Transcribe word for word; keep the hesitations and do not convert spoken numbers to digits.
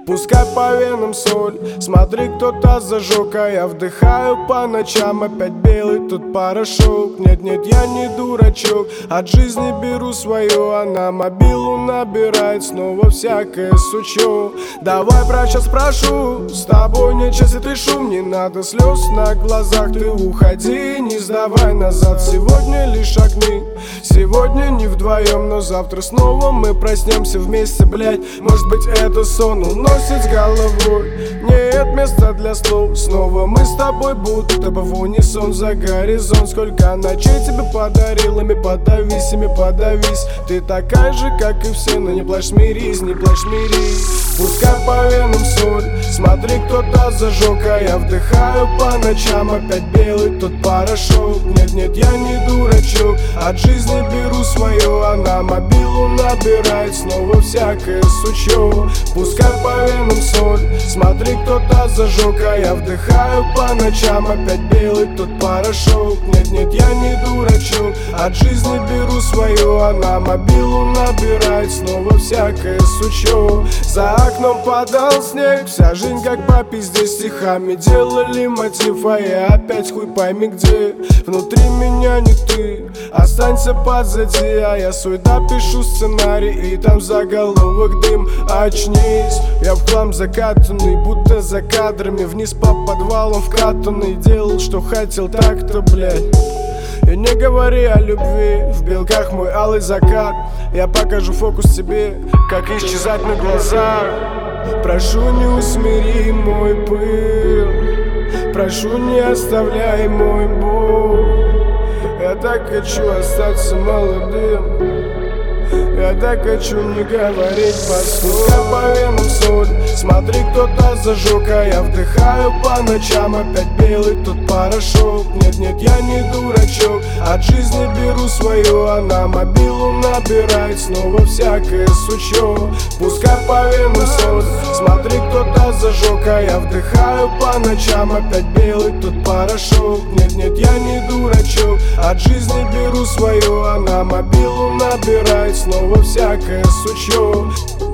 Пускай по венам соль, смотри, кто-то зажег, а я вдыхаю по ночам опять белый тут порошок. Нет-нет, я не дурачок, от жизни беру свое, а на мобилу набирает снова всякое сучок. Давай, брат, сейчас спрошу, с тобой нет часа ты шум, не надо слез на глазах, ты уходи, не сдавай назад. Сегодня лишь огни, сегодня не вдвоем, но завтра снова мы проснемся вместе, блять. Может быть, это сон уносит с головой, нет места для слов. Снова мы с тобой будто бы в унисон за горизонт. Сколько ночей тебе подарил, ими подавись, ими подавись. Ты такая же, как и все, но не плачь, смирись, не плачь, смирись. Пускай по венам соль, смотри, кто-то зажег, а я вдыхаю по ночам опять белый тут порошок. Нет-нет, я не дурачок, от жизни беру свое, а на мобилу набирает снова всякое сучок. Пускай по венам соль, смотри, кто-то зажег, а я вдыхаю по ночам опять белый тут порошок. Нет-нет, я не дурачок, от жизни беру свое, а на мобилу набирает снова всякое сучок. За окном падал снег, вся жизнь как по пизде стихами делали мотив, а я опять хуй пойми где. Внутри меня не ты, останься позади, а я свой допишу сценарий, и там заголовок дым. Очнись, я в хлам закатанный, будто за кадрами, вниз по подвалам вкатанный. Делал, что хотел, так-то, блядь. И не говори о любви, в белках мой алый закат. Я покажу фокус тебе, как исчезать на глазах. Прошу, не усмири мой пыл, прошу, не оставляй мой боль. Я так хочу остаться молодым, я так хочу не говорить пускай по венам соль, смотри, кто-то зажег, а я вдыхаю по ночам опять белый тут порошок. Нет-нет, я не дурачок, от жизни беру свое, а на мобилу набирает снова всякое сучок. Пускай по венам соль, смотри, кто-то зажег, а я вдыхаю по ночам опять белый тут порошок. Нет-нет, я не дурачок, от жизни беру свое, а на мобилу набирает снова всякое сучок.